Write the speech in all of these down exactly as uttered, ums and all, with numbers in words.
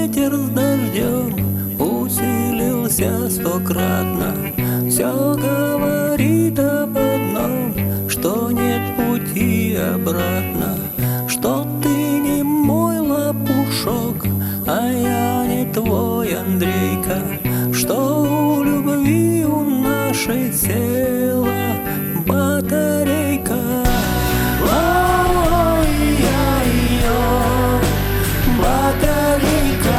ветер с дождем усилился стократно. Все говорит об одном, что нет пути обратно, что ты не мой лопушок, а я не твой Андрейка, что у любви у нашей села батарейка. Ой-ой-ой, батарейка,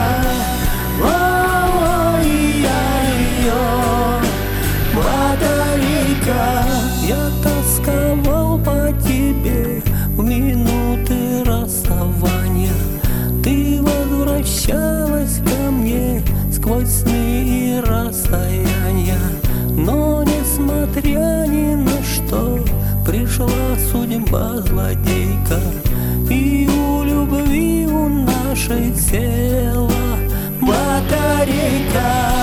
ой-ой-ой, батарейка. Я тосковал по тебе в минуты расставания. Ты возвращалась ко мне сквозь сны и расстояния. Но несмотря ни на что, пришла судьба злодейка, и у любви у нашей села батарейка.